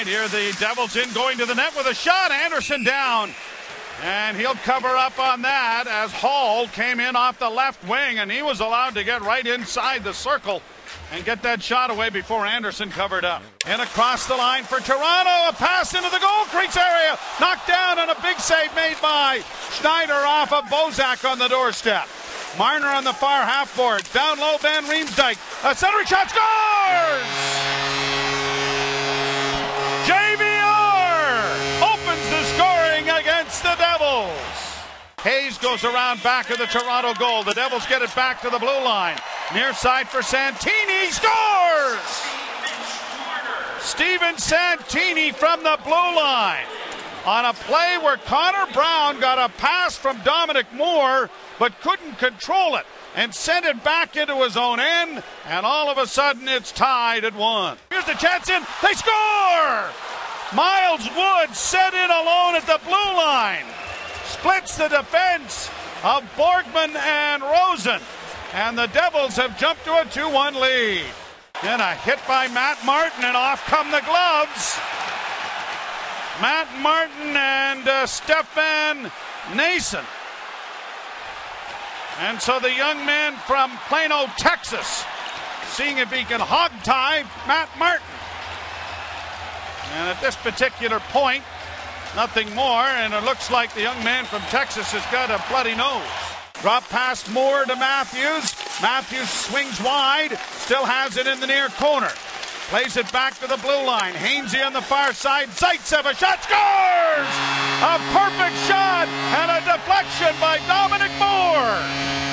Here the Devils in going to the net with a shot. Anderson down. And he'll cover up on that as Hall came in off the left wing, and he was allowed to get right inside the circle and get that shot away before Anderson covered up. And across the line for Toronto, a pass into the goal crease area, knocked down, and a big save made by Schneider off of Bozak on the doorstep. Marner on the far half board, down low, Van Riemsdyk, a centering shot, scores! The Devils. Hayes goes around back of the Toronto goal. The Devils get it back to the blue line. Near side for Santini. Scores! Steven Santini from the blue line. On a play where Connor Brown got a pass from Dominic Moore but couldn't control it and sent it back into his own end, and all of a sudden it's tied at 1. Here's the chance in. They score! Miles Wood set in alone at the blue line. Splits the defense of Borgman and Rosen. And the Devils have jumped to a 2-1 lead. Then a hit by Matt Martin, and off come the gloves. Matt Martin and Stefan Nason. And so the young man from Plano, Texas, seeing if he can hog-tie Matt Martin. And at this particular point, nothing more, and it looks like the young man from Texas has got a bloody nose. Drop past Moore to Matthews. Matthews swings wide, still has it in the near corner. Plays it back to the blue line. Hainsey on the far side. Zaitsev, a shot, scores! A perfect shot and a deflection by Dominic Moore.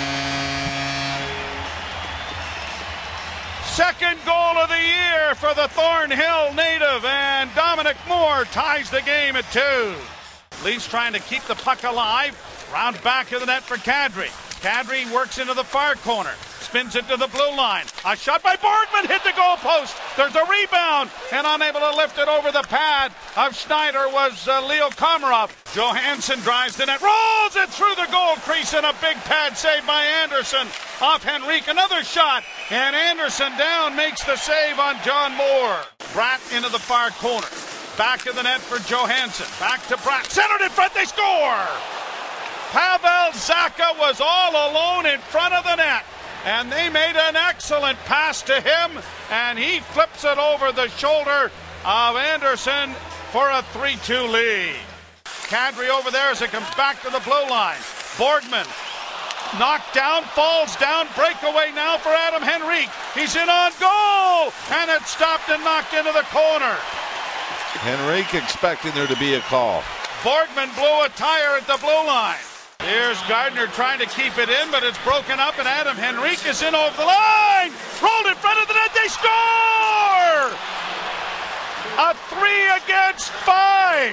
Second goal of the year for the Thornhill native, and Dominic Moore ties the game at 2. Leafs trying to keep the puck alive. Round back of the net for Kadri. Kadri works into the far corner. Spins it to the blue line. A shot by Borgman hit the goalpost. There's a rebound, and unable to lift it over the pad of Schneider was Leo Komarov. Johansson drives the net, rolls it through the goal crease, and a big pad save by Anderson off Henrique. Another shot, and Anderson down makes the save on John Moore. Bratt into the far corner. Back of the net for Johansson. Back to Bratt. Centered in front, they score! Pavel Zacha was all alone in front of the net, and they made an excellent pass to him, and he flips it over the shoulder of Anderson for a 3-2 lead. Kadri over there as it comes back to the blue line. Borgman knocked down, falls down, breakaway now for Adam Henrique. He's in on goal, and it's stopped and knocked into the corner. Henrique expecting there to be a call. Borgman blew a tire at the blue line. Here's Gardner trying to keep it in, but it's broken up, and Adam Henrique is in over the line. Rolled in front of the net, they score! A 3-5.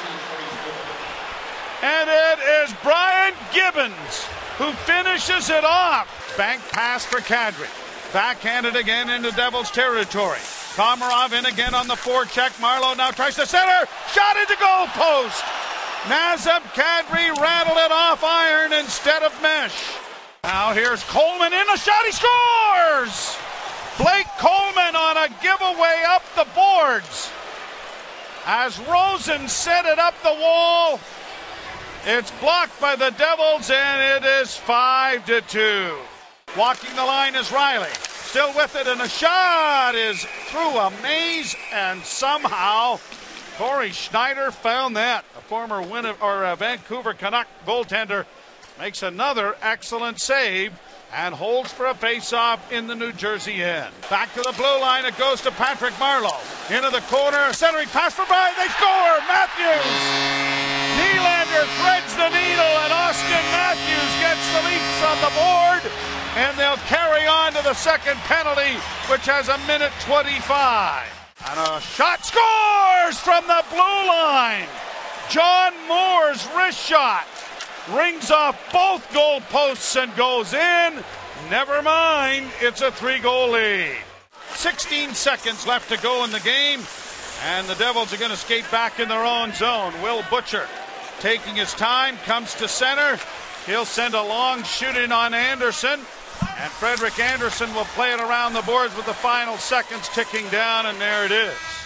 And it is Brian Gibbons who finishes it off. Bank pass for Kadri. Backhanded again into Devils territory. Komarov in again on the forecheck. Marlowe now tries to center. Shot into goal post. Nazem Kadri rattled it off iron instead of mesh. Now here's Coleman in a shot. He scores! Blake Coleman on a giveaway up the boards. As Rosen set it up the wall, it's blocked by the Devils, and it is 5-2. Walking the line is Riley. Still with it, and a shot is through a maze, and somehow Corey Schneider found that. A former Vancouver Canuck goaltender makes another excellent save and holds for a face-off in the New Jersey end. Back to the blue line, it goes to Patrick Marleau. Into the corner, centering pass for Brian, they score! Matthews! Nylander threads the needle, and Austin Matthews gets the Leafs on the board, and they'll carry on to the second penalty, which has a minute 25. And a shot, scores from the blue line! John Moore's wrist shot rings off both goal posts and goes in. Never mind, it's a 3-goal lead. 16 seconds left to go in the game, and the Devils are going to skate back in their own zone. Will Butcher taking his time, comes to center. He'll send a long shoot in on Anderson, and Frederik Andersen will play it around the boards with the final seconds ticking down, and there it is.